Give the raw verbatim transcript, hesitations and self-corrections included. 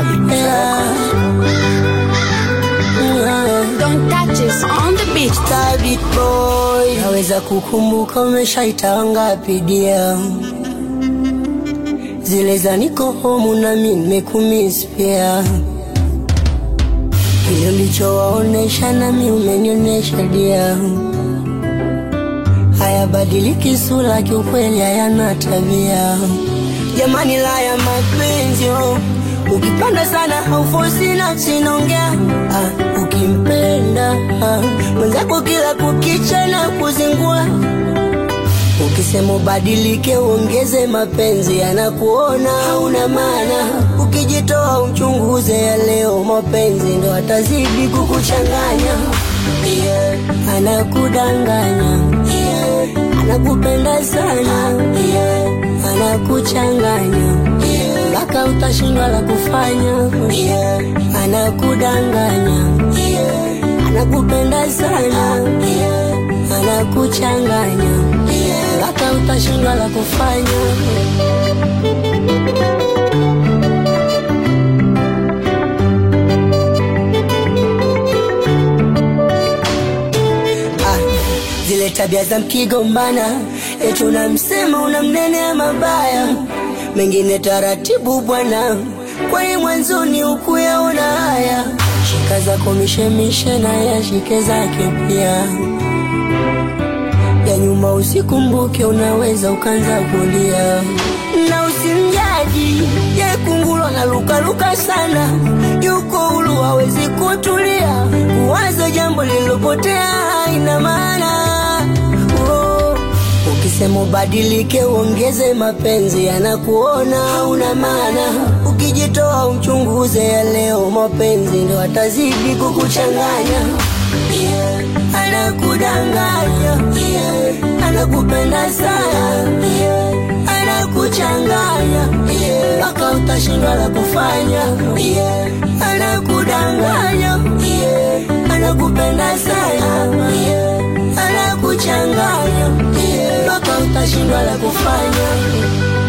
yeah. Don't touch us on the beach. Stabit boy, naweza kukumbuka umeshaita wangapi dia. Zile za niko home na mimi nimekumiss pia. Kile ulichowaonesha na mimi umenionesha dia. Haya badiliki sura kiukweli hayana tabia. Jamani la ya mapenzi oh. Ukipanda sana haufosi na sinongea ah, ukimpenda ah, mwenzako kila kukicha na kuzingua. Ukisema badilike uongeze mapenzi anakuona hauna maana. Ukijitoa uchunguze ya leo mapenzi ndo atazidi kukuchanganya. Yeah. Anakudanganya yeah. Anakupenda sana yeah. Anakuchanganya mpaka utashindwa la kufanya yeah. Anakudanganya yeah. Anakupenda sana yeah. Anakuchanganya mpaka yeah. Utashindwa la kufanya. Zile tabia za mkigombana eti unamsema unamnenea mabaya. Mengine taratibu bwana, kwani mwanzoni ukuyaona haya. Shika zako mishemishe na ya shike zake pia. Ya nyuma usikumbuke unaweza ukanza kulia. Na usimjaji ye kungulo na luka luka sana. Yuko ulu hawezi kutulia. Kuwaza jambo lilopotea haina maana. Ukisema badilike uongeze mapenzi anakuona hauna maana. Ukijitoa uchunguze ya leo mapenzi ndo atazidi kukuchanganya yeah. Anakudanganya yeah. Anakupenda sana yeah. Anakuchanganya mpaka yeah. Utashindwa la kufanya yeah. Anakudanganya yeah. Anakupenda sana yeah. Anakuchanganya mpaka utashindwa la kufanya.